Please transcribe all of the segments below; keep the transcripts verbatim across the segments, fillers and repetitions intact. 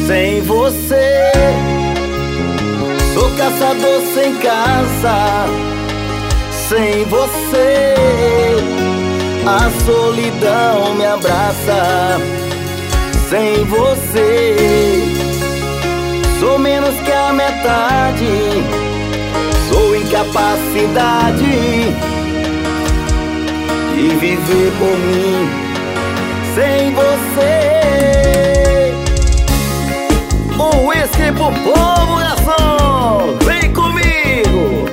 sem você. Sou caçador sem caça, sem você. A solidão me abraça, sem você. Sou menos que a metade, sou incapacidade de viver por mim, sem você. Um whisky pro povo, garçom, vem comigo.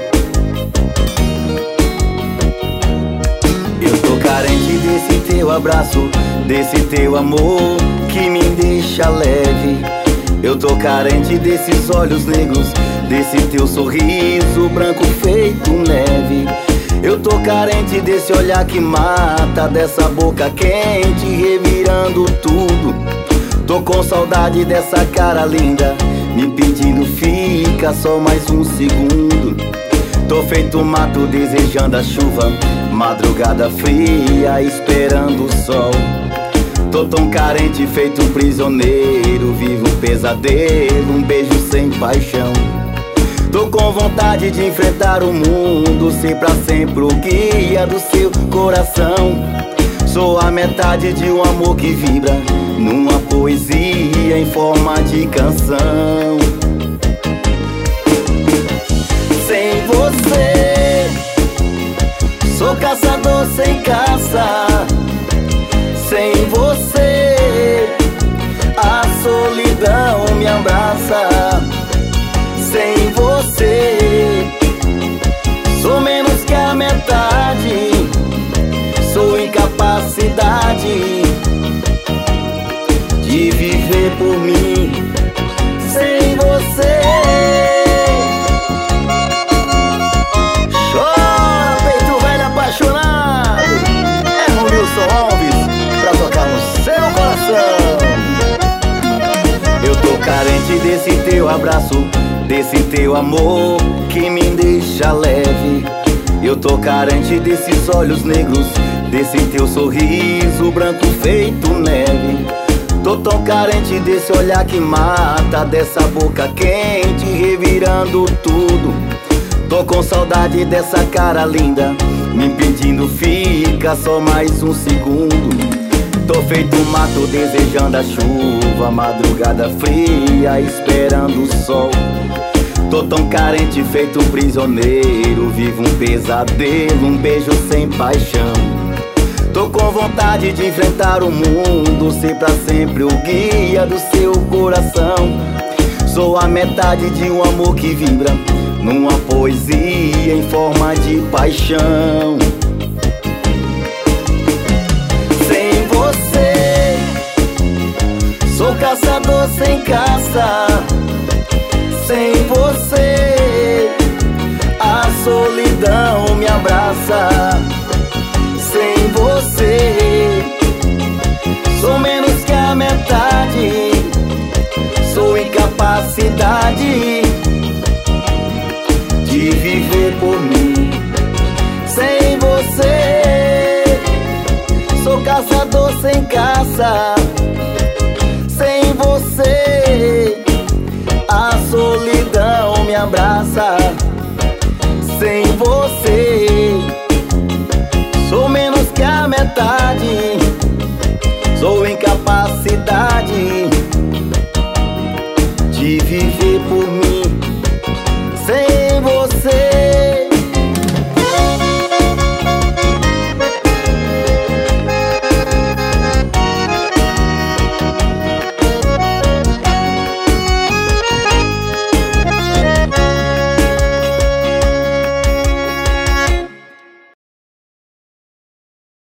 Eu tô carente desse teu abraço, desse teu amor que me deixa leve. Eu tô carente desses olhos negros, desse teu sorriso branco feito neve. Eu tô carente desse olhar que mata, dessa boca quente revirando tudo. Tô com saudade dessa cara linda, me pedindo fica só mais um segundo. Tô feito mato desejando a chuva, madrugada fria esperando o sol. Tô tão carente feito prisioneiro, vivo um pesadelo, um beijo sem paixão. Tô com vontade de enfrentar o mundo, ser pra sempre o guia do seu coração. Sou a metade de um amor que vibra numa poesia em forma de canção. Sem você, sou caçador sem caça, sem você. A solidão me abraça, sem você. Sou menos que a metade, sou incapacidade de viver por mim, sem você. Chora, peito velho apaixonado, é o Wilson Alves pra tocar no seu coração. Eu tô carente desse teu abraço, desse teu amor que me deixa leve. Eu tô carente desses olhos negros, desse teu sorriso branco feito neve. Tô tão carente desse olhar que mata, dessa boca quente revirando tudo. Tô com saudade dessa cara linda, me pedindo fica só mais um segundo. Tô feito mato desejando a chuva, madrugada fria esperando o sol. Tô tão carente feito prisioneiro, vivo um pesadelo, um beijo sem paixão. Tô com vontade de enfrentar o mundo, ser pra sempre o guia do seu coração. Sou a metade de um amor que vibra numa poesia em forma de paixão. Sem você, sou caçador sem caça, sem você. A solidão me abraça, sem você. Sou menos que a metade, sou incapacidade de viver por mim, sem você. Sou caçador sem caça,